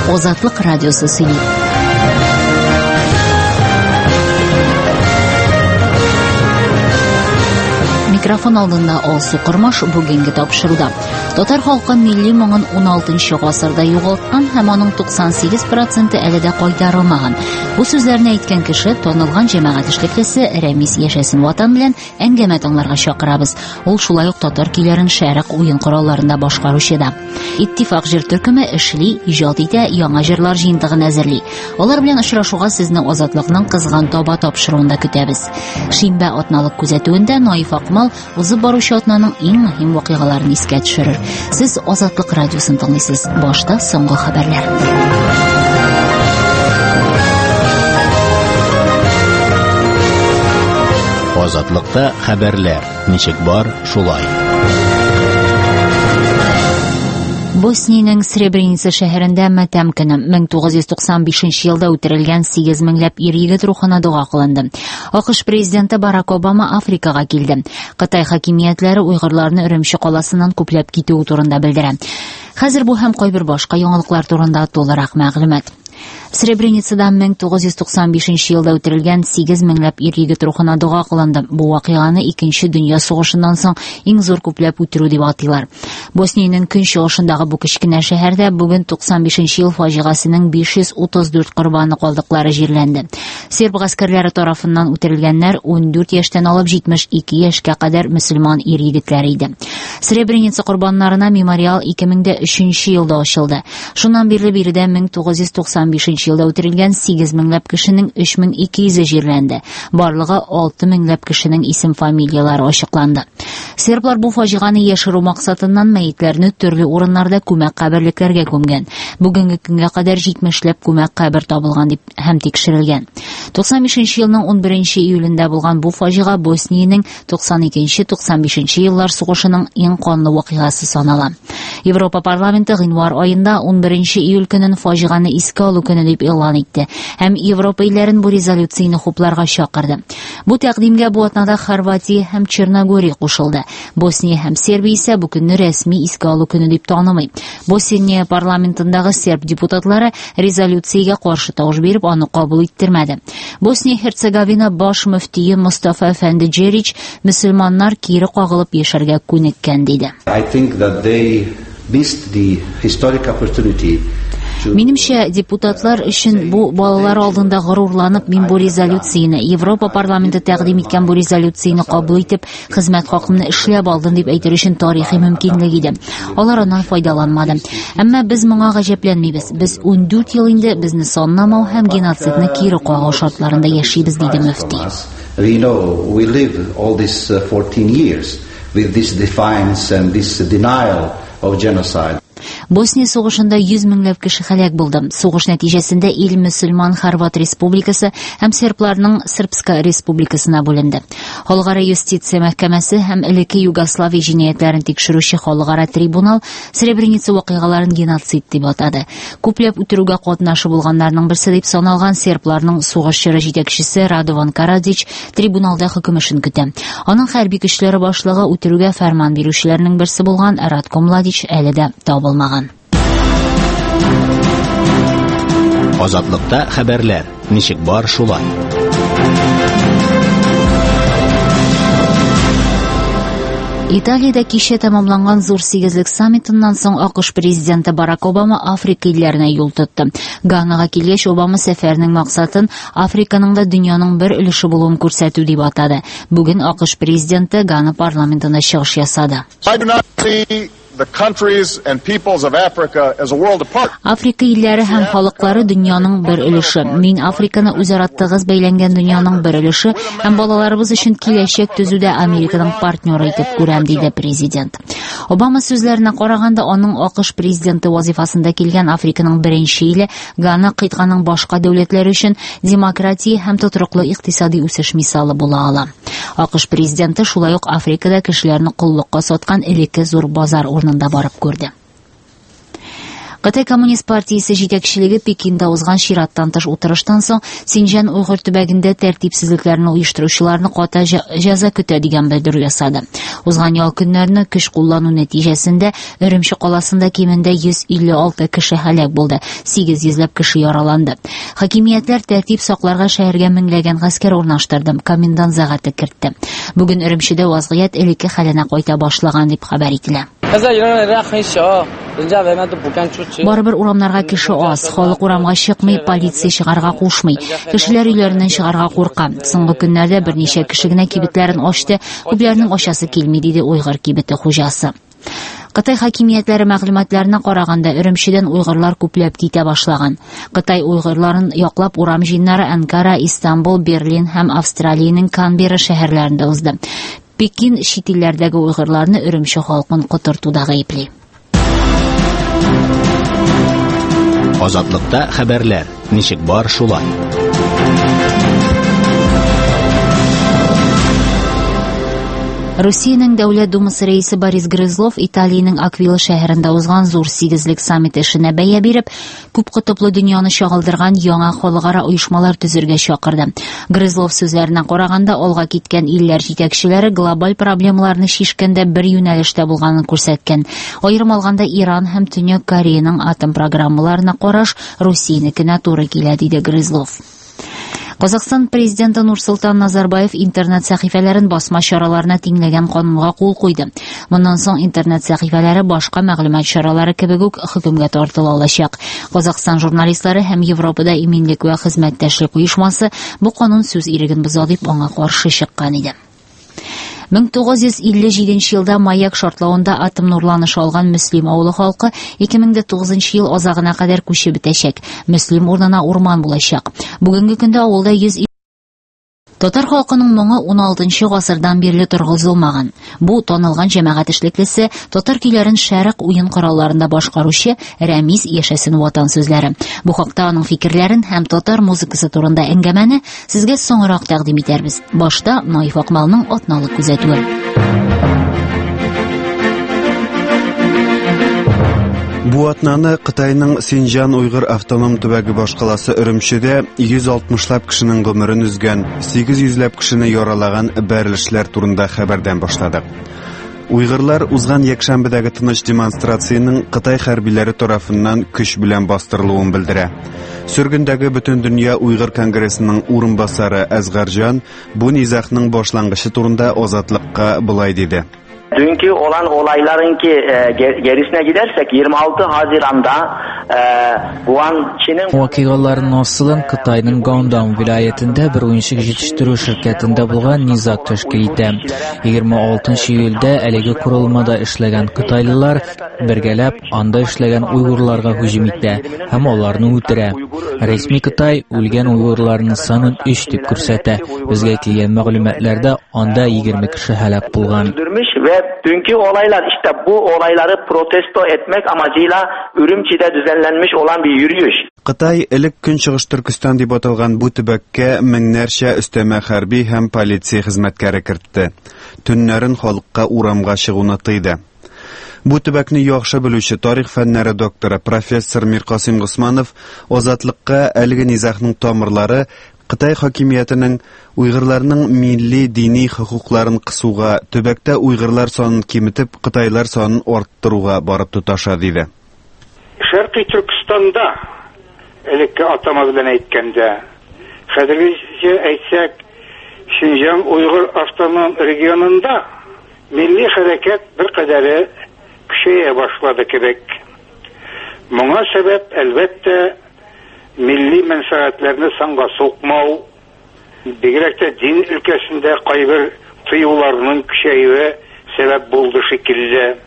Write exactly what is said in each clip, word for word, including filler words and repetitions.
Озатлык радиосы сөйли. Микрофон алдында Алсу Кырмаш бүгенге тапшыруда. Татар халкы милли моңын он алтынчы гасырда югалткан һәм аның туксан сигез проценты әле дә кайтарылмаган. Бу сүзләрне әйткән кеше танылган җәмәгать эшлеклесе Рәмис Яшәсен ватан белән әңгәмә тыңларга чакырабыз. Ул шулай ук татар көйләрен шәрык уен коралларында башкаручы да. Иттифак җыр төркеме эшли, иҗат итә, яңа җырлар җыентыгын әзерли. Алар белән очрашуга сезне Азатлыкның кызган таба тапшыруында көтәбез. Шимбә атналык күзәтүендә Наиф Акмал узып баручы атнаның иң мөһим вакыйгаларын искә төшерер. Сез Азатлык радиосын тыңлыйсыз. Башта соңгы хәбәрләр. Азатлыкта хәбәрләр. Ничек бар, шулай. Босниянең Сребреница шәһәрендә матәм көне мең тугыз йөз туксан бишенче елда үтерелгән сигез меңләп ир-егет рухына дуга кылынды. АКШ президенты Барак Обама Африкага килде. Кытай хакимиятләре уйгырларны Өремче каласыннан күпләп китү турында белдерә. Хәзер бу һәм кайбер башка яңалыклар турында толырак мәгълүмат. Сребреницада мең тугыз йөз туксан бишенче елда үтерелгән сигез меңләп ир-егет рухына дуга кылынды. Бу вакыйганы Икенче дөнья сугышыннан соң иң зур күпләп үтерү дип атыйлар. Босниянең көнчыгышындагы бу кечкенә шәһәрдә бүген туксан бишенче ел фаҗигасының биш йөз утыз дүрт корбаны калдыклары җирләнде. Серб гаскәрләре тарафыннан үтерелгәннәр он дүрт яшьтән алып җитмеш ике яшькә кадәр мөселман ир-егетләре иде. Сребреница корбаннарына мемориал ике мең өченче елда ачылды. Шуннан бирле биредә мең тугыз йөз туксан бишенче елда үтерелгән сигез меңләп кешенең өч мең ике йөзе җирләнде. Барлыгы алты меңләп кешенең исем-фамилиялары ачыкланды. Серблар бу фаҗиганы яшерү максатыннан мәетләрне төрле урыннарда күмәк каберлекләргә күмгән. Бүгенге көнгә кадәр җитмешләп күмәк кабер табылган дип һәм тикшерелгән. туксан бишенче елның он беренче июлендә булган бу фаҗига Босниянең туксан икенче - туксан бишенче еллар сугышының иң канлы вакыйгасы санала. Европа парламенты гыйнвар аенда он беренче июль көнен фаҗиганы искә алу көне дип игълан итте һәм Европа илләрен бу резолюцияне хупларга чакырды. Бу тәкъдимгә бу атнада Хорватия һәм Черногория кушылды. Босния һәм Сербия исә бу көнне рәсми искә алу көне дип танымый. Босния парламентындагы серб депутатлары резолюциягә каршы тавыш биреп, аны кабул иттермәде. Босния-Херцеговина баш мөфтие Мустафа Әфәнде Джерич мөселманнар кире кагылып яшәргә күнеккән диде. I think that they missed the historic opportunity. Минемчә, депутатлар өчен бу балалар алдында горурланып, мин бу резолюцияне, Европа парламенты тәкъдим иткән бу резолюцияне кабул итеп, хезмәт хакымны эшләп алдым дип әйтер өчен тарихи мөмкинлек иде. Алар аннан файдаланмады. Әмма без моңа гаҗәпләнмибез. Без он дүрт ел инде безне санламау һәм геноцидны кире кагу шартларында яшибез, диде мөфти. We know we live all these uh, fourteen years with this defiance and this denial of genocide. Босния сугышында йөз меңләп кеше һәлак булды. Сугыш нәтиҗәсендә ил мөселман Хорват республикасы һәм сербларның Српска республикасына бүленде. Халыкара юстиция мәхкәмәсе һәм элекке Югославия җинаятларын тикшерүче халыкара трибунал Сребреница вакыйгаларын геноцид дип атады. Күпләп үтерүгә катнашып булганнарның берсе дип саналган сербларның сугышчылары җитәкчесе Радован Карадич трибуналда хөкем эшен көтә. Аның хәрби көчләре башлыгы үтерүгә фәрман бирүчеләрнең берсе булган Радко Младич әле дә табылмаган. Азатлыкта хәбәрләр. Ничек бар, шулай. Италиядә кичә тәмамланган зур сигезлек саммитыннан соң АКШ президенты Барак Обама Африка илләренә юл тотты. Ганага килгәч, Обама сәфәрнең максатын Африканың да дөньяның бер өлеше булуын күрсәтү дип атады. Бүген АКШ президенты Гана парламентына чыгыш ясады. The countries and peoples of Africa as a world apart. Африка илләре һәм халыклары дөньяның бер өлеше. Мин Африканы үзара тыгыз бәйләнгән дөньяның бер өлеше һәм балаларыбыз өчен киләчәк төзүдә Американың партнеры итеп күрәм, диде президент. Обама сүзләренә караганда, аның АКШ президенты вазифасында килгән Африканың беренче иле Гана кыйтганың башка дәүләтләре өчен демократия һәм тотрыклы икътисади үсеш мисалы була ала. АКШ президенты шулай ук Африкада кешеләрне куллыкка саткан элекке зур базар урынында барып күрде. Кытай Коммунист партиясе җитәкчелеге Пекинда узган чираттан тыш утырыштан соң Синҗан Уйгыр төбәгендә тәртипсезлекләрне оештыручыларны ката җәза көтә дигән белдерү ясады. Узган ял көннәрне көч куллану нәтиҗәсендә Өремче каласында кимендә йөз илле алты кеше һәлак булды, сигез йөзләп кеше яраланды. Хакимиятләр тәртип сакларга шәһәргә меңләгән гаскәр урнаштырды, комендант сәгате кертте. Бүген Өремчедә вазгыять элекке хәленә кайта башлаган дип хәбәр ителә. Барыбер урамнарга кеше аз, халык урамга чыкмый, полиция чыгарга кушмый, кешеләр өйләреннән чыгарга курка. Соңгы көннәрдә берничә кеше генә кибетләрен ачты, күпләрнең ачасы килми, диде Уйгыр кибете хуҗасы. Кытай хакимиятләре мәгълүматларына караганда, Өремчедән уйгырлар күпләп китә башлаган. Кытай уйгырларын яклап урам җыеннары Анкара, Истанбул, Берлин һәм Австралиянең Канберра шәһәрләрендә узды. Пекин чит илләрдәге уйгырларны Өремче халкын котыртуда гаепли. Азатлыкта хәбәрләр. Ничек бар шулай. Россиянең Дәүләт Думасы рәисе Борис Грызлов Италиянең Аквила шәһәрендә узган зур сигезлек саммит эшенә бәя биреп, күп кытыплы дөньяны чагылдырган яңа халыкара оешмалар төзергә чакырды. Грызлов сүзләренә караганда, алга киткән илләр җитәкчеләре глобаль проблемаларны шишкәндә бер юнәлештә булганын күрсәткән. Аерым алганда Иран һәм Төньяк Кореяның атом программаларына караш Россиянекенә туры килә, диде Грызлов. Казакстан президенты Нурсултан Назарбаев интернет сәхифәләрен басма чараларына тиңләгән канунга кул куйды. Моннан соң интернет сәхифәләре башка мәгълүмат чаралары кебек үк хөкемгә тартыла алачак. Казакстан журналистлары һәм Европада иминлек вә хезмәттәшлек оешмасы бу канун сүз иреген боза дип аңа каршы чыккан иде. мең тугыз йөз илле җиденче елда Маяк шартлавында атом нурланышы алган Мөслим авылы халкы ике мең тугызынчы ел азагына кадәр күчеп бетәчәк. Мөслим урынына урман булачак. Бүгенге көндә авылда йөз Татар халкының моңы ун алтынчы гасырдан бирле торгызылмаган. Бу танылган җәмәгать эшлеклесе татар көйләрен шәрык уен коралларында башкаручы Рәмиз Яшәсен ватан сүзләре. Бу хакта аның фикерләрен һәм татар музыкасы турында әңгәмәне сезгә соңрак тәкъдим итәрбез. Башта Наиф Акмалның атналык күзәтүе. Бу атнаны Кытайның Синҗан Уйгыр автоном төбәге башкаласы Өремчедә йөз алтмышлап кешенең гомерен үзгән, сигез йөзләп кешене яралаган бәрелешләр турында хәбәрдән башладык. Уйгырлар узган якшәмбедәге тыныч демонстрациянең Кытай хәрбиләре тарафыннан көч белән бастырылуын белдерә. Сөргендәге бөтен дөнья Уйгыр конгрессының урынбасары Әзгарҗан бу низахның башлангычы турында Азатлыкка булай диде. Dünkü olan olayların ki e, gerisine gidersek yirmi altı Haziran'da e, Wuhan Çin'in Vakıgaların asılın Kıtay'nın Guangdong vilayetinde bir oyunçuk yetiştiriyor şirketinde bulgan nizak teşkil ite. yigirma altıncı iyulda elege kurulmada işlegen Kıtaylılar birgelep anda işlegen Uygurlarga hücum ite. Hem onlarını ötüre. Resmi Kıtay ölgen Uygurlarının sanın üç dip kürsete. Bizge ekleyen мәгълүматларда anda yigirma kişi helak bulgan. Ve dünkü olaylar işte bu olayları protesto etmek amacıyla Ürümçi'de düzenlenmiş olan bir yürüyüş. Кытай элек Көнчыгыш Төркстан дип аталган бу төбәккә меңнәрчә өстәмә хәрби һәм полиция хезмәткәре кертте. Төннәрен халыкка урамга чыгуны тыйды. Бу төбәкне яхшы белүче тарих фәннәре докторы профессор Миркасим Госманов Азатлыкка әлеге низахның тамырлары Кытай хакимиятенең уйгырларның милли дини хукукларын кысуга, төбәктә уйгырлар санын киметеп, кытайлар санын арттыруга барып тоташа диде. Шәрқи Түркстанда элекке атама белән әйткәндә, хәзергечә әйтсәк, Шинҗан Уйгыр автоном регионында милли хәрәкәт бер кадәре көчәя башлады кебек. Моңа сәбәп әлбәттә milli menfaatlerini sanğa sokmau, bigrekte din ülkesinde kayber tıyularının küçeği sebep buldu şekilde.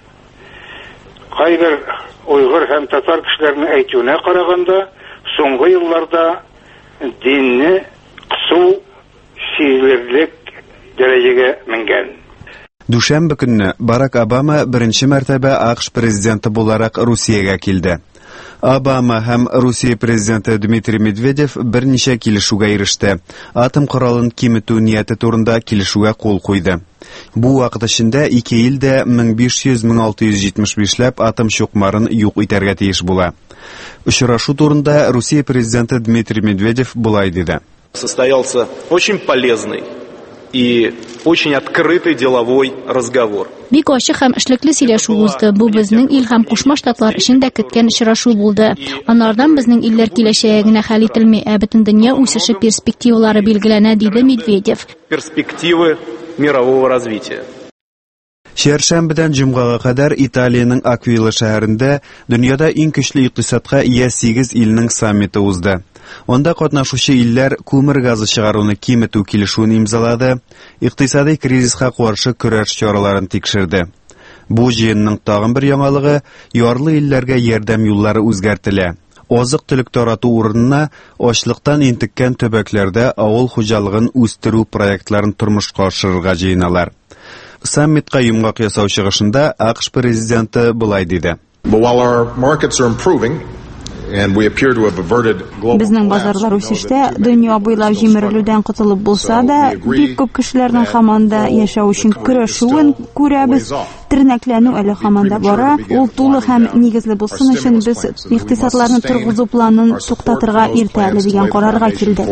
Kayber Uygur hem Tatar kişilerinin eğitimine karaganda, sonғы yıllarda dinni kısu sihirlik dereceye mingen. Düşenbe günü Barack Obama birinci mərtəbə AQSh prezidenti olarak Rusiyaga kildi. Обама һәм Русия президенты Дмитрий Медведев берничә килешүгә иреште. Атом коралын киметү нияте турында килешүгә кул куйды. Бу вакыт эчендә ике ил дә мең биш йөз - мең алты йөз җитмеш биш ләп атом чукмарын юк итәргә тиеш була. Очрашу турында Русия президенты Дмитрий Медведев булай диде. Состоялся очень полезный и очень открытый деловой разговор. Бик ачык һәм эшлекле сөйләшү узды. Бу безнең ил һәм Кушма Штатлар өчен дә көткән очрашу булды. Анардан безнең илләр киләчәге генә хәл ителми, ә бөтен дөнья үсеше перспективалары билгеләнә, диде Медведев. Перспективы мирового развития. Шәршәмбедән җомгага кадәр Италиянең Аквила шәһәрендә дөньяда иң көчле икътисадка ия сигез илнең саммиты узды. Онда катнашучы илләр күмер газы чыгаруны киметү килешүен имзалады, икътисади кризиска каршы көрәш чараларын тикшерде. Бу җыенның тагын бер яңалыгы ярлы илләргә ярдәм юллары үзгәртелә. Азык-төлек тарату урынына ачлыктан интеккән төбәкләрдә авыл хуҗалыгын үстерү проектларын тормышка ашырырга җыеналар. Саммитка йомгак ясау чыгышында АКШ президенты булай диде. Безнең базарлар үсештә, дөнья буйлап җимерелүдән котылып булса да, бик күп кешеләрнең һаманда яшәү өчен көрәшүен күрәбез. Тернәкләнү әле һаманда бара. Ул тулы һәм нигезле булсын өчен без икътисадларны торгызу планын туктатырга иртә әле дигән карарга килдек.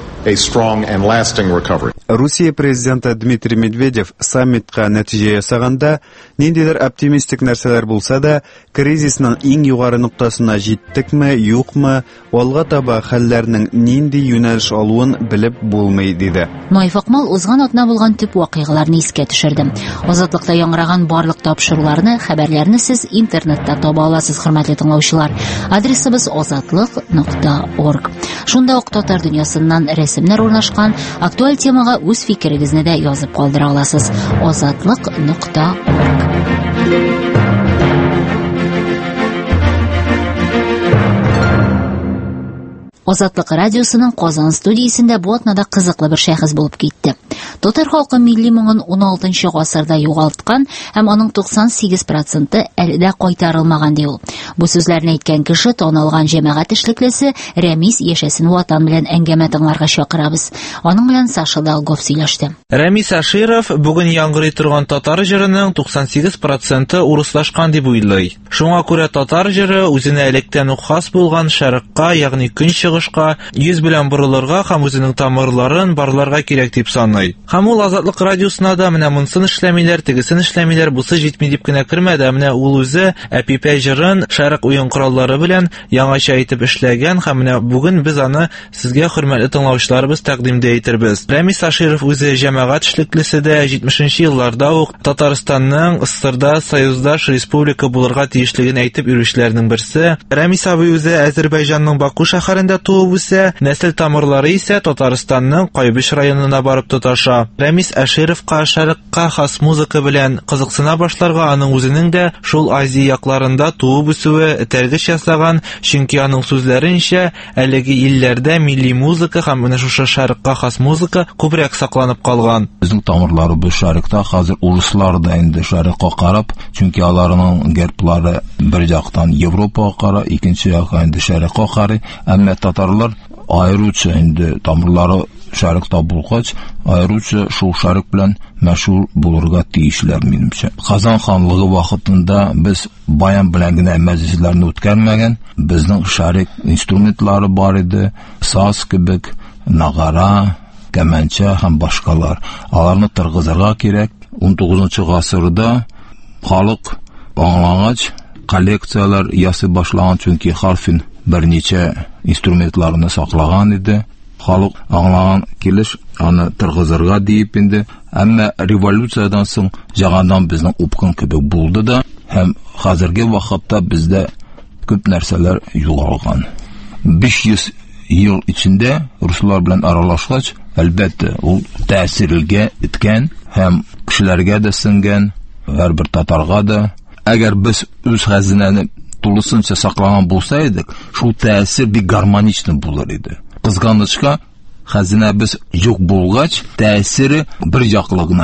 Русия президенты Дмитрий Медведев саммитка нәтиҗә ясаганда, ниндидер оптимистик нәрсәләр булса да, кризисның иң югары ноктасына җиттекме, юкмы, алга таба хәлләрнең нинди юнәлеш алуын белеп булмый диде. Наиф Акмал узган атна булган төп вакыйгаларны искә төшерде. Азатлыкта яңгыраган барлык тапшыруларны, хәбәрләрне сез интернетта таба аласыз, хөрмәтле тыңлаучылар. Адресыбыз азатлык нокта орг. Шунда ук татар дөньясыннан рәсемнәр урнашкан, актуаль темага үз фикерегезне дә язып калдыра аласыз. азатлык нокта орг. Азатлык радиосының Казан студиясендә бу атнада кызыклы бер шәхес булып китте. Татар халкы милли моңын ун алтынчы гасырда югалткан һәм аның туксан сигез проценты әле дә кайтарылмаган ди ул. Бу сүзләрне әйткән кеше танылган җәмәгать эшлеклесе Рәмис Яшәсен ватан белән әңгәмә тыңларга чакырабыз. Аның белән Саша Долгов сөйләште. Рәмис Аширов бүген яңгырый торган татар җырының туксан сигез проценты урыслашкан дип уйлый. Шуңа күрә татар җыры үзенә электән үк хас булган шәрыкка, ягъни көнчыгышка, йөз белән борылырга һәм үзенең тамырларын барларга кирәк дип саный. Һәм ул Азатлык радиосына да менә монсын эшләмиләр, тегесен эшләмиләр, бусы җитми дип кенә кермәде, менә ул үзе әпипә җырын шәрык уен кораллары белән яңача итеп эшләгән һәм менә бүген без аны сезгә, хөрмәтле тыңлаучыларыбыз, тәкъдимдә итәрбез. Рәмис Аширов үзе җәмәгать эшлеклесе дә җитмешенче елларда ук Татарстанның СССРда союздаш республика булырга тиешлеген әйтеп йөрүчеләрнең берсе. Рәмис абый үзе Азәрбайҗанның Баку шәһәрендә туып үсә, нәсел тамырлары исә Татарстанның Кайбыш районына барып тоташа. Рәмис Ашировка шәрыкка хас музыка белән кызыксына башларга аның үзенең дә шул Азия якларында туып үсүе тәргеш ясаган, чөнки аның сүзләренчә, әлеге илләрдә милли музыка һәм менә шушы шәрыкка хас музыка күбрәк сакланып калган. Безнең тамырлары бу шәрыкта хәзер урыслар да инде шәрыкка карап, чөнки аларның герблары бер яктан Европага кара, икенче якка инде шәрыкка карый, әмма татарлар айруча инде тамырлары шәрыкта булгач, айруча шул шәрык белән мәшһүр булырга тиешләр минемчә. Казан ханлыгы вакытында без баян белән генә мәҗлесләрне үткәрмәгән, безнең шәрык инструментлары бар иде, саз кебек, нагара, кәмәнчә һәм башкалар. Аларны тыргызырга кирәк. ун тугызынчы гасырда халык аңлагач коллекциялар ясый башлаган, чөнки харфин берничә инструментларны саклаган иде. Халык аңлаган килеш аны тыргызырга дип инде. Әмма революциядан соң җагандан безнең упкын кебек булды да, һәм хәзерге вакытта бездә күп нәрсәләр югалган. биш йөз ел içinde руслар белән аралашкач, әлбәттә, ул тәэсирлегә иткән һәм кешеләргә дә сеңгән, һәрбер татарга да. Әгәр без үз хәзинәне тулысынча саклаган булса идек, шул тәэсир бик гармоничный булыр иде. Кызганычка, хәзинәбез юк булгач, тәэсире бер яклы гына инде.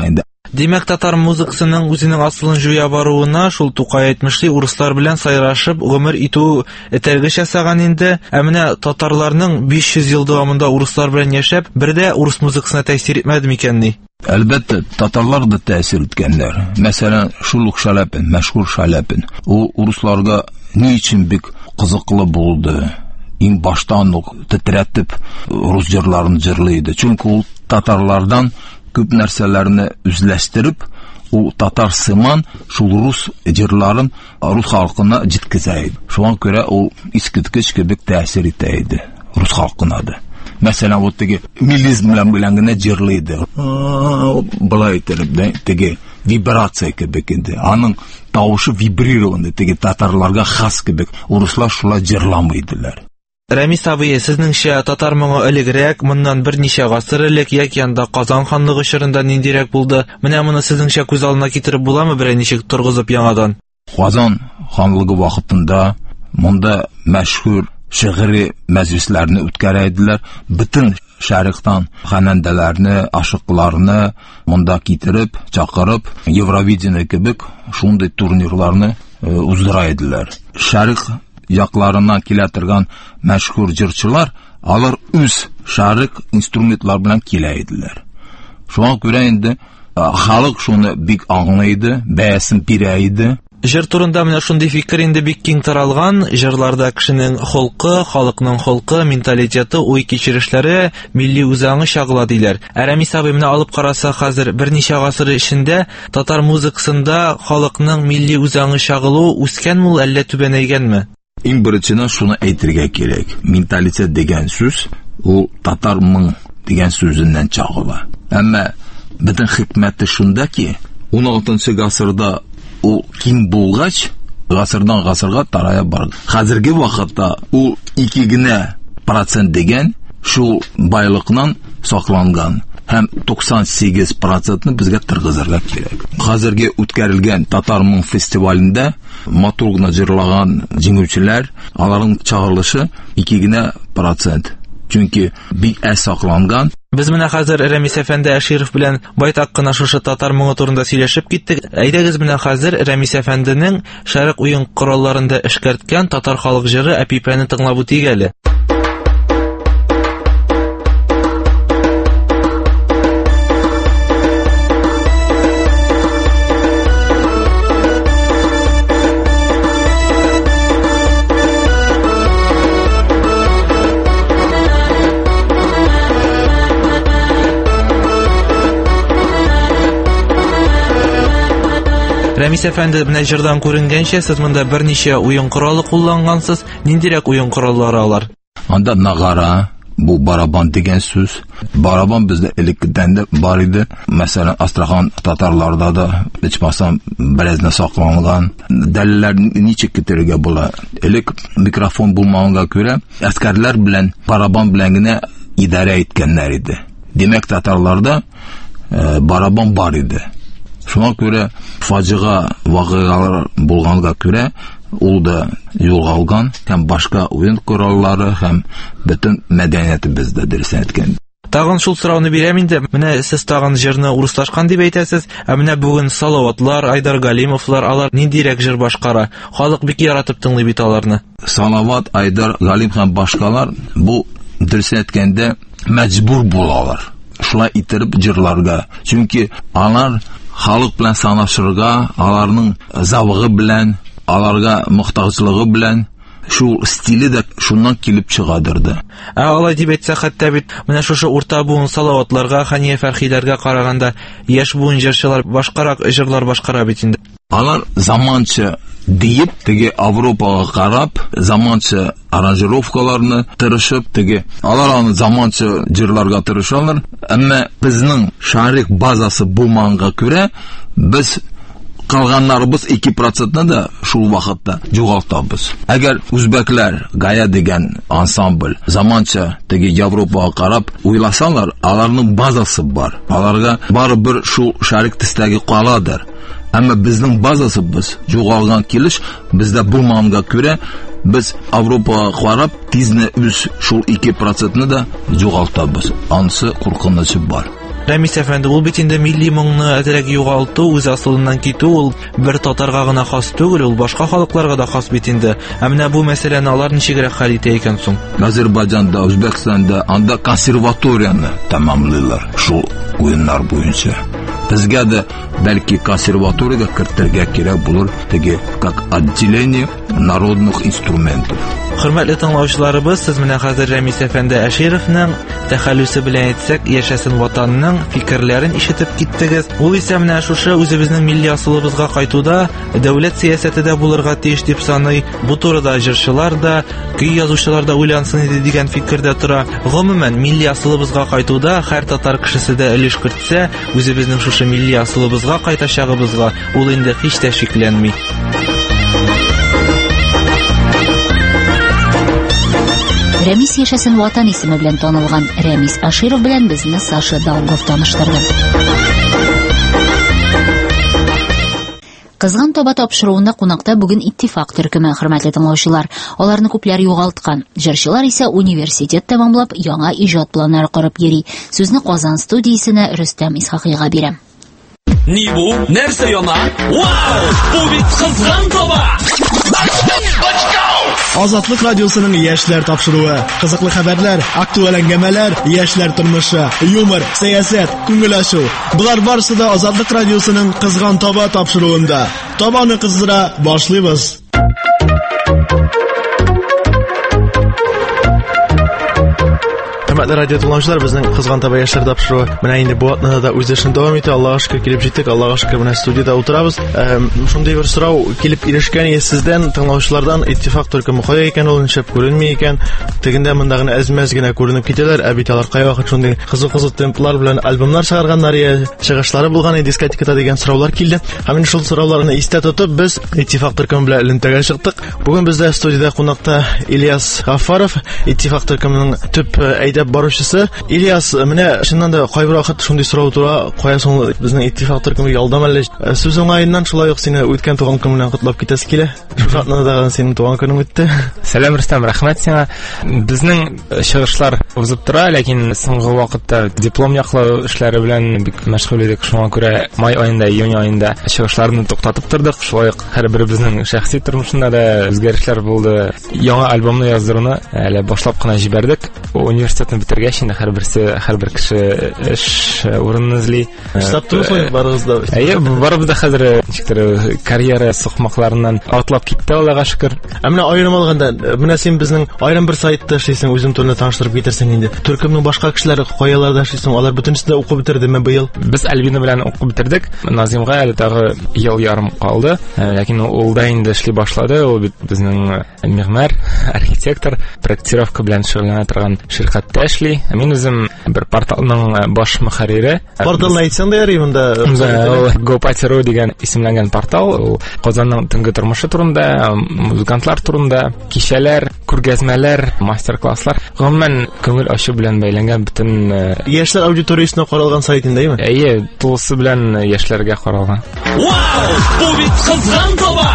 Димәк, татар музыкасының үзенең асылын жуя баруына шул Тукай әйтмешли урыслар белән сайрашып гомер итү этәргеч ясаган инде. Ә менә татарларның биш йөз ел дәвамында урыслар белән яшәп, бердә урыс музыкасына тәэсир итмәде микән ни? Әлбәттә, татарлар да тәэсир иткәннәр. Мәсәлән, шул Шаляпин, мәшһүр Шаляпин, ул урысларга ни өчен бик кызыклы булды? Иң баштан ук тетрәтеп рус җырларын җырлый. Чөнки ул татарлардан күп нәрсәләрне үзләштереп, ул татар сыман шул рус җырларын рус халкына җиткезә иде. Шуңа күрә ул искиткеч кебек тәэсир итә иде рус халкына да. Мәсәлән, вот теге милизм белән белән генә җырлыйды. Былай итеп, теге вибрация кебек инде. Аның тавышы вибрированы, теге татарларга хас кебек. Урыслар шулай җырламыйдылар. Рәмис абый, сезнеңчә татар моңы элегрәк, моннан берничә гасыр элек яки анда Казан ханлыгы чорында ниндирәк булды? Менә моны сезнеңчә күз алдына китереп буламы берәр ничек торгызып яңадан? Казан ханлыгы вакытында монда мәшһүр шигъри мәҗлесләрне үткәрә иделәр. Бөтен шәрыктан ханәндәләрне, ашыкларны монда китереп, чакырып, Евровидение кебек шундый турнирларны уздыра иделәр. Шәрык якларыннан килә торган мәшһүр җырчылар, алар үз шәрык инструментлар белән килә иделәр. Шуңа күрә инде халык шуны бик аңлайды, бәясен бирә иде. Җыр турында менә шундый фикер инде бик киң таралган. Җырларда кешенең холкы, халыкның холкы, менталитеты, уй кичерешләре, милли үзаңы чагыла диләр. Рәмис абый, менә алып караса, хәзер берничә гасыр эчендә татар музыкасында халыкның милли үзаңы чагылу үскәнме ул, әллә түбәнәйгәнме? Иң беренчедән шуны әйтергә кирәк. Менталитет дигән сүз ул татармың дигән сүзеннән чагыла. Әмма бөтен хикмәте шунда ки, он алтынчы гасырда ул киң булгач, гасырдан гасырга тарая бар. Хәзерге вакытта ул ике генә процент дигән шул байлыкның сакланган. Һәм туксан сигез процентны безгә тыргызырга кирәк. Хәзерге үткәрелгән татармың фестивалендә матур гына җырлаган җиңүчеләр, аларның чагылышы ике генә процент. Чөнки бик әз сакланган. Без менә хәзер Рәмис әфәнде Әширов белән байтак кына шушы татар моңы турында сөйләшеп киттек. Әйдәгез менә хәзер Рәмис әфәнденең шәрык уен коралларында эшкәрткән татар халык җыры Әпипәне тыңлап үтик әле. Рәмис әфәнде, менә җырдан күренгәнчә, сез монда берничә уен коралы куллангансыз. Ниндирәк уен кораллары алар? Анда нагара, бу барабан дигән сүз. Барабан бездә элеккедән дә бар иде. Мәсәлән, Астрахан татарларда да ичмасам беразны сакланган. Дәлилләр ничек китерергә була? Элек микрофон булмаганга күрә, әскәрләр белән барабан белән генә идарә иткәннәр иде. Демәк, татарларда э, барабан бар иде. Шуңа күрә фаҗига вакыйгалар булганга күрә ул да югалган һәм башка уен кораллары һәм бөтен мәдәнияте бездә дөресен әйткән. Тагын шул сорауны бирәм инде. Менә сез тагын җырны урыслашкан дип әйтәсез, ә менә бүген Салаватлар, Айдар Галимовлар, алар ниндирәк җыр башкара? Халык бик яратып тыңлый бит аларны. Салават, Айдар, Галим һәм башкалар бу дөресен әйткәндә мәҗбүр булалар. Шулай иттереп җырларга. Чөнки алар халык белән санашырга, аларның завыгы белән, аларга мохтаҗлыгы белән шул стиле дә шуннан килеп чыгадырды. Ә алай дип әйтсә, хәтта бит менә шушы урта буын Салаватларга, Хания Фәрхиләргә караганда яшь буын җырчылар башкарак җырлар башкара бит инде. Алар заманча диеп, теге Европага карап, заманча аранжировкаларны тырышып, теге алар аны заманча җырларга тырышалар. Әмма безнең шарик базасы булмаганга күрә, без калганнарыбыз ике процентны да шул вакытта югалтабыз. Әгәр үзбәкләр Гая дигән ансамбль заманча теге Европага карап уйласалар, аларның базасы бар. Аларга барыбер шул шарик төстәге каладыр. Әмма безнең базасыбыз югалган килеш, бездә булмаганга күрә, без Европага карап тизне үз шул ике процентны да югалтабыз. Анысы куркынычы бар. Рәмис әфәнде, ул бит инде милли моңны әзрәк югалту, үз асылыннан китү, ул бер татарга гына хас түгел, ул башка халыкларга да хас бит инде. Ә менә бу мәсьәләне алар ничегрәк хәл итә икән соң? Азербайҗанда, Үзбәкстанда анда консерваторияны тәмамлыйлар шул уеннар буенча. Безгә дә бәлки консерваториягә кертергә кирәк булыр, теге как отделение народных инструментов. Хөрмәтле тыңлаучыларыбыз, сез менә хәзер Рәмис әфәнде Әшировның тәхәллүсе белән әйтсәк, яшәсен ватанның фикерләрен ишетеп киттегез. Ул исә менә шушы үзебезнең милли асылыбызга кайтуда дәүләт сиясәте дә булырга тиеш дип саный. Бу турыда җырчылар да, көй язучылар да уйлансын иде дигән фикердә тора. Гомумән, милли асылыбызга кайтуда һәр татар кешесе дә өлеш кертсә, үзебезнең шушы милли асылыбызга кайтачагыбызга ул инде һич тә шикләнми. Рәмис яшәсен ватан исеме белән танылган Рәмис Аширов белән безне Саша Долгов таныштырды. Кызган таба тапшыруында кунакта бүген иттифак төркеме, хөрмәтле тыңлаучылар. Аларны күпләр югалткан. Җырчылар исә университет тәмамлап, яңа иҗат планнары корып йөри. Сүзне Казан студиясенә Рөстәм Исхакыйга бирәм. Ни бу? Нәрсә яна? Вау! Бу бит кызган таба! Азатлык радиосының яшьләр тапшыруы, кызыклы хәбәрләр, актуаль әңгәмәләр, яшьләр тормышы, юмор, сәясәт, күңел ачу. Булар барысы да Азатлык радиосының кызган таба тапшыруында. Табаны кыздыра башлыйбыз. Хөрмәтле радио тыңлаучылар, безнең кызган таба яшьләр тапшыруы менә инде бу атнада да үз эшен дәвам итә. Аллаһка шөкер килеп җиттек. Аллаһка шөкер менә студияда утырабыз. Шундый бер сорау килеп ирешкән иде сездән, тыңлаучылардан, иттифак төркеме кая икән, ул ничек күренми икән? Тегендә монда гына әзмәз генә күренеп китәләр, ә бит алар кайвакыт шундый кызык-кызык темплар белән альбомнар чыгарганнар, я чыгышлары булган иде дискотекада дигән сораулар килде. Һәм менә шул сорауларны истә тотып, без иттифак төркеме белән элемтәгә чыктык. Бүген бездә студияда кунакта Ильяс Гафаров, иттифак төркеменең төп әйдәп баручысы. Ильяс, менә чыннан да кайбер вакыт шундый сорау тура, кая соң безнең иттифак төркеме ялдам әле? Сүз уңаеннан шулай ук сине үткән туган көн белән котлап китәс килә. Шул атнада синең туган көнең үтте. Сәлам Рөстәм, рәхмәт сиңа. Безнең чыгышлар узып тора, ләкин соңгы вакытта диплом яклау эшләре белән бик мәшгуль идек. Шуңа күрә май аенда, июнь аенда чыгышларны туктатып тордык. Шулай ук һәрберебезнең шәхси тормышында да үзгәрешләр булды. Яңа альбомны яздыруны әле башлап кына җибәрдек. Университетны битергәч инде һәрберсе, һәрбер кеше эш урынын эзли. Штаттыр соң барыгыз да. Әйе, барыбыз да хәзер ничектер карьера сукмакларыннан атлап китте, Аллаһка шөкер. Ә менә аерым алганда, менә син безнең аерым бер сайтта эшлисең, үзең турында таныштырып китерсең инде. Төркемнең башка кешеләре каяларда эшлисең, алар бөтенсендә укып бетердеме быел? Без Альбина белән укып бетердек. Назимга әле тагы ел ярым калды, ләкин ул да инде эшли башлады. Ул бит безнең мигмар, архитектор, проектировка белән шөгыльләнә торган ширкәттә эшли. Мин үзем бер порталның баш мөхәррире. Порталны әйтсәң дә ярый монда. Go.ru дигән исемләнгән портал. Ул Казанның төнге тормышы турында, музыкантлар турында, кичәләр, күргәзмәләр, мастер-класслар, гомумән күңел ачу белән бәйләнгән бөтен яшьләр аудиториясенә каралган сайт индеме? Әйе, тулысы белән яшьләргә каралган. Вау! Бу бит кызган таба!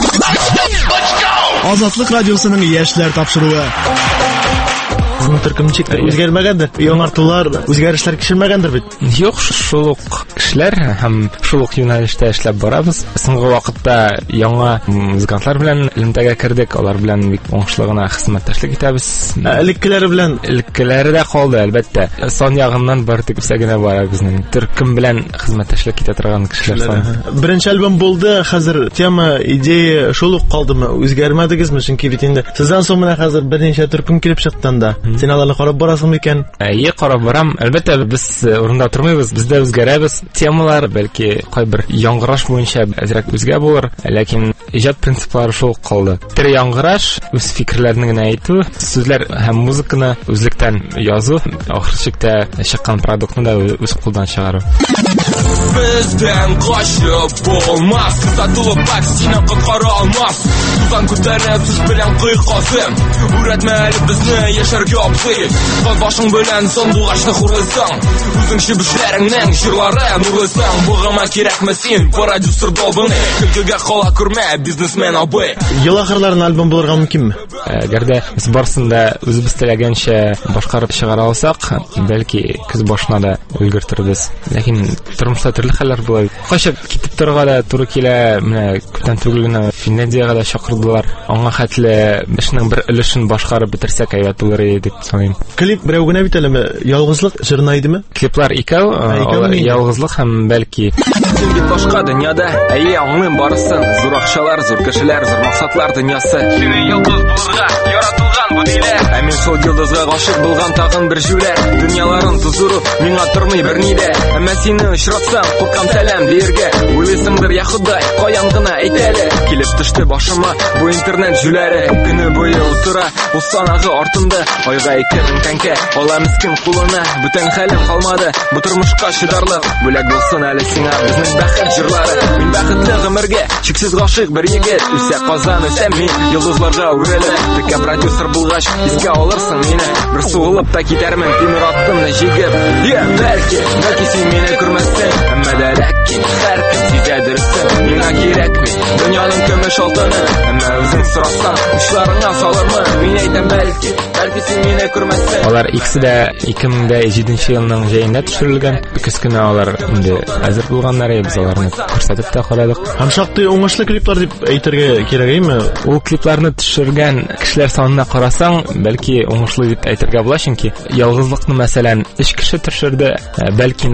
Азатлык радиосының яшьләр тапшыруы. Сезнең төркем ничек үзгәрмәгәндер? Яңартулар, үзгәрешләр кичермәгәндер бит? Юк, шул ук кешеләр һәм шул ук юнәлештә эшләп барабыз. Соңгы вакытта яңа музыкантлар белән элемтәгә кердек. Алар белән бик уңышлы гына хезмәттәшлек итәбез. Элеккеләре белән элеккеләре дә калды, әлбәттә. Сан ягыннан бер тик үсә генә бара безнең төркем белән хезмәттәшлек итә торган кешеләр саны. Беренче альбом булды, хәзер тема, идея шул ук калдымы? Үзгәрмәдегезме? Чөнки бит инде сездән соң менә хәзер берничә төркем килеп чыкканда. Син аларны карап барасыңмы икән? Әйе, карап барам. Әлбәттә, без урында тормыйбыз, без дә үзгәрәбез. Темалар бәлки кайбер яңгыраш буенча әзрәк үзгә булыр, ләкин иҗат принциплары шул калды. Тер яңгыраш, үз фикерләрне генә әйтү, сүзләр һәм музыканы үзлектән язу, ахырчыкта чыккан продуктны да үз кулдан чыгару. Бездән качып булмас, сатылып бак сине коткара алмас. Тузан күтәреп сүз белән кыйкасым, үрәтмә әле безне яшәргә абзый Кыз башың белән сандугачны хурлыйсың Үзең чебешләреңнең җырлары нурлыйсың Бугыма кирәкме син продюсер долбыны Көлкегә кала күрмә бизнесмен абый Ел ахырларына альбом булырга мөмкинме? Әгәр дә без барсында үзебез теләгәнчә башкарып чыгара алсак, бәлки көз башына да өлгертербез. Ләкин тормышта төрле хәлләр була. Качып китеп торырга да туры килә. Менә күптән түгел генә Финляндиягә да чакырдылар. Аңа хәтле эшнең бер өлешен башкарып бетерсәк әйбәт булыр иде дип саныйм. Клип берәү генә бит әлеме? Ялгызлык җырына идеме? Клиплар икәү, ялгызлык һәм бәлки Син бит башка дөньяда, әйе аңлыйм барысын. Зур акчалар, зур кешеләр, зур максатлар дөньясы. Сине йолдыз булырга яратылган бу диләр. Ә мин шул йолдызга гашык булган тагын бер җүләр. Дөньяларын тузыру миңа тормый берни дә. Әмма сине очратсам, куркам сәлам диергә. Уйлыйсыңдыр я Ходай, каян гына әйт әле. Килеп төште башыма бу интернет җүләре. Көне буе утыра, ул санагы артында. Айга ике мең тәңкә, ала мискин кулына. Бүтән хәлем калмады, бу тормышка чыдарлык. Бүләк булсын әле сиңа безнең бәхет җырлары. Мин бәхетле гомергә, чиксез гашык бер егет. Үсә Казан, үсә мин, йолдызларга үрелеп. Текә продюсер булгач, искә алырсың мине. Бер сугылып та китәрмен тимер аттымны җигеп. Я бәлки, бәлки син мине күрмәссең. Әмма дә ләкин һәркем сизәдер син. Миңа кирәкми дөньяның көмеш алтыны. Әмма үзең сорасаң, учларыңа салырмы? Мин әйтәм бәлки, бәлки син мине күрмәссең. Алар икесе дә ике мең җиденче елның җәендә төшерелгән. Көз көне алар инде әзер булганнар, без аларны күрсәтеп тә карадык. Һәм шактый уңышлы клиплар дип әйтергә кирәкме? Ул клипларны төшергән кешеләр санына карасаң, бәлки уңышлы дип әйтергә була, чөнки ялгызлыкны мәсәлән өч кеше төшерде, бәлки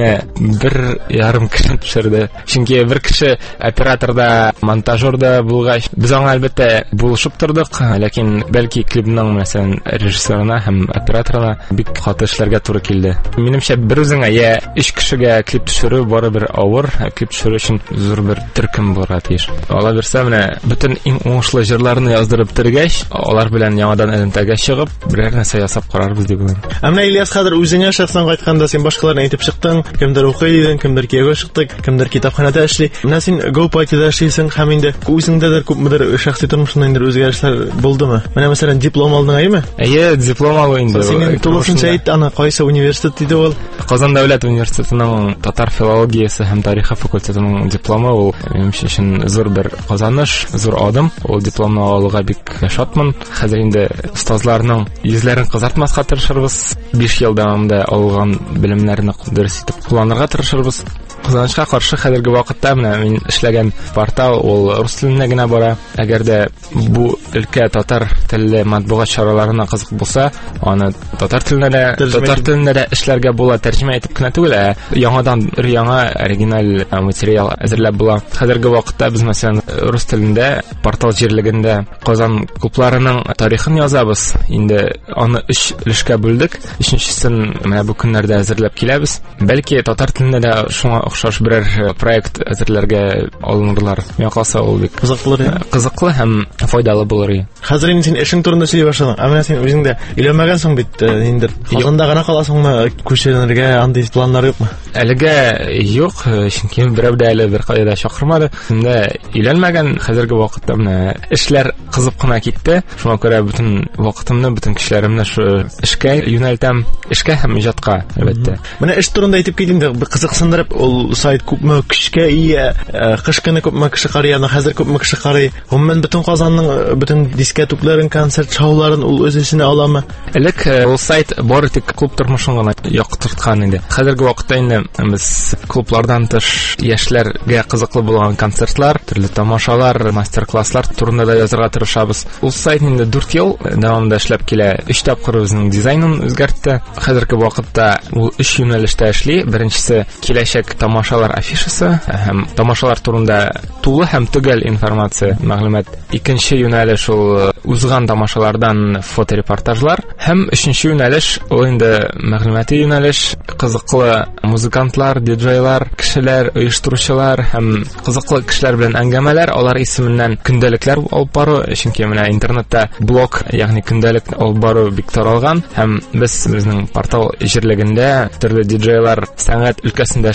бер ярым кеше төшерде. Чөнки бер кеше операторда, монтажерда булгач, без аңа әлбәттә булышып тордык, ләкин бәлки клипның мәсәлән режиссерына һәм операторына бик каты эшләргә туры килде. Минемчә, бер үзеңә я өч кешегә клип төшерү бары бер авыр, клип төшерү өчен зур бер төркем булырга тиеш. Ала берсә менә бөтен иң уңышлы җырларны яздырып тергәч, алар белән яңадан элемтәгә чыгып, берәр нәрсә ясап карарбыз дип уйлыйм. Әмма Ильяс, хәзер үзеңә шәхсән кайтканда син башкаларны әйтеп чыктың, кемдер укый идең, кемдер кияүгә чыкты, кемдер китапханәдә эшли. Менә син Go Party'да эшлисең һәм инде үзеңдә дә күпмедер шәхси тормышында инде үзгәрешләр булдымы? Менә мәсәлән диплом алдың әйме? Әйе, диплом алу инде. Син тулысынча әйт, аны кайсы университет иде ул? Казан дәүләт университетының татар филологиясе һәм тарихы факультетының дипломы. Ул минем өчен зур бер казаныш, зур адым. Ул дипломны алуга бик шатмын. Хәзер инде остазларның йөзләрен кызартмаска тырышырбыз. биш ел дәвамында алган белемнәрне дөрес итеп кулланырга тырышырбыз. Кызганычка каршы хәзерге вакытта менә мин эшләгән портал ул рус теленә генә бара. Әгәр дә бу өлкә татар телле матбугат чараларына кызык булса, аны татар теленә дә, татар теленә дә эшләргә була, тәрҗемә итеп кенә түгел, ә яңадан бер яңа оригиналь материал әзерләп була. Хәзерге вакытта без мәсәлән рус телендә портал җирлегендә Казан клубларының тарихын язабыз. Инде аны өч өлешкә бүлдек. Өченчесен менә бу көннәрдә әзерләп киләбез. Бәлки татар теленә дә шуңа охшаш берәр проект әзерләргә алынырлар. Миңа калса ул бик кызыклы, кызыклы һәм файдалы булыр. Хәзер инде син эшең турында сөйли башладың. Әмма син үзең дә өйләнмәгәнсең бит инде. Казанда гына каласыңмы, күчерергә андый планнар юкмы? Әлегә юк, чөнки берәү дә әле бер кайда чакырмады. Инде өйләнмәгән, хәзерге вакытта менә эшләр кызып кына китте. Шуңа күрә бөтен вакытымны, бөтен кешеләремне шу эшкә юнәлтәм, эшкә һәм иҗатка, әлбәттә. Менә эш турында әйтеп киттең, кызыксындырып, ул сайт күпме көчкә ия, кыш көне күпме кеше карый, хәзер күпме кеше карый. Гомумән бөтен Казанның бөтен дискәтүкләрен, концерт шоуларын ул үз эченә аламы? Элек ул сайт бары тик клуб тормышын гына яктырткан иде. Хәзерге вакытта инде без клублардан тыш яшьләргә кызыклы булган концертлар, төрле тамашалар, мастер-класслар турында да язырга тырышабыз. Ул сайт инде дүрт ел дәвамында эшләп килә. Өч тапкыр үзенең дизайнын үзгәртте. Хәзерге вакытта ул өч юнәлештә эшли. Беренчесе киләчәк тамашалар афишасы һәм тамашалар турында тулы һәм төгәл информация, мәгълүмат. Икенче юнәлеш ул узган тамашалардан фоторепортажлар һәм өченче юнәлеш ул инде мәгълүмати юнәлеш, кызыклы музыкантлар, диджейлар, кешеләр, оештыручылар һәм кызыклы кешеләр белән әңгәмәләр, алар исеменнән көндөлекләр алып бару, чөнки менә интернетта блог, ягъни көндәлек алып бару бик таралган һәм без безнең портал җирлегендә төрле диджейлар, сәнгать өлкәсендә эшли торган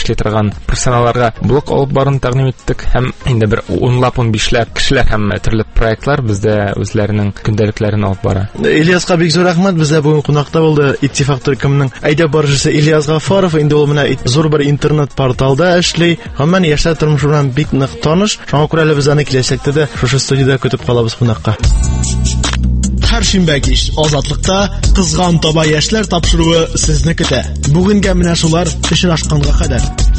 булган персоналларга блок алып барын тәкъдим иттек һәм инде бер унлап унбишләп кешеләр һәм төрле проектлар бездә үзләренең көндәлекләрен алып бара. Ильяска бик зур рәхмәт, бездә бүгін кунакта булды Иттифак төркемнең әйдә барышчысы Ильяс Гафаров, инде ул менә зур бер интернет порталда эшли, һәм яшьләр тормышы белән бик нык таныш. Шуңа күрә әле без аны киләчәктә дә шушы студиядә көтеп калабыз кунакка. Һәр шимбә кич Азатлыкта кызган таба яшьләр тапшыруы сезне көтә. Бүгенгә менә шулар очрашканга кадәр.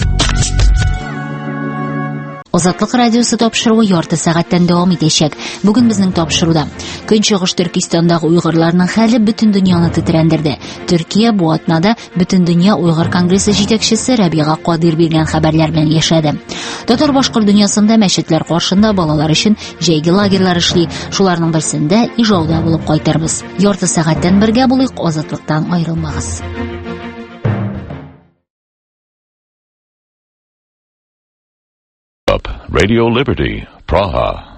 Азатлык радиосы тапшыруы ярты сәгатьтән дәвам итәчәк. Бүген безнең тапшыруда Көнчыгыш Төркистандагы уйгырларның хәле бөтен дөньяны тетрәндерде. Төркия бу атнада бөтен дөнья уйгыр конгрессы җитәкчесе Рабига Кадир биргән хәбәрләр белән яшәде. Татар-башкорт дөньясында мәчетләр каршында балалар өчен җәйге лагерьлар эшли. Шуларның берсендә Ижауда булып кайтырбыз. Ярты сәгатьтән бергә булыйк, Азатлыктан аерылмагыз. Radio Liberty, Praha.